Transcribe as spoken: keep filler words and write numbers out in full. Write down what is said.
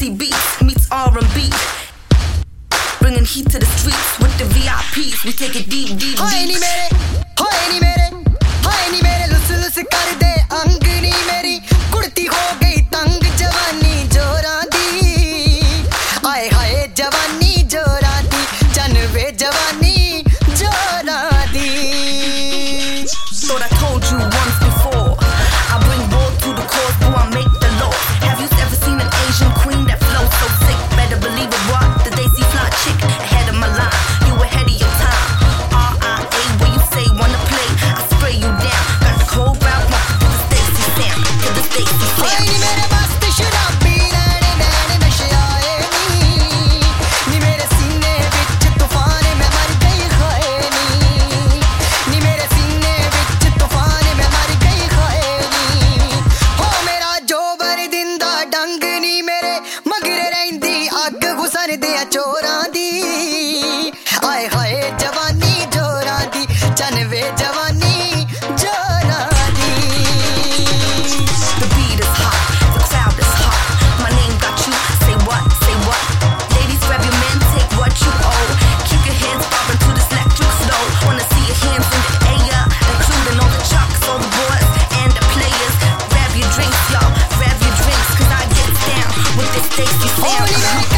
Desi beats meets R and B. Bringing heat to the streets with the V I Ps. We take it deep, deep, deep. Hoye ni mere, hoye ni mere, hoye ni mere, lus lus kar de ang ni meri. Kurti ho gayi tang jawani joran di. Aaye haye jawani joran di, janve jawani joran di. Thought I told you once before, I bring war to the cause, do I make the law? Have you ever seen an Asian queen that flows so sick? Better believe it, what? The Desi fly chick ahead of my line, you ahead of your time. R I A, where you say wanna play, I spray you down. Got the cold route, walk to the Stacey Sam, to the Stacey Sam. Hoye ni mere mast sharab pee rehne naine nashe aaye ni. Ni mere seene vich tufaan mein mar gayi khaye ni. Ni mere seene vich tufaan mein mar gayi khaye ni. Ho mera jobar dinda dang ni mere magre rendi ag gusan de choran di. Aaye haye jawani joran di, janve jawani joran di. The beat is hot, the crowd is hot. My name got you, say what, say what? Ladies, grab your men, take what you owe. Keep your hands bobbing to this electric slow. Wanna see your hands in the air, including all the chucks, all the boys and the players. Grab your drinks, y'all, grab your drinks, cause I get down with this Stacey Sam.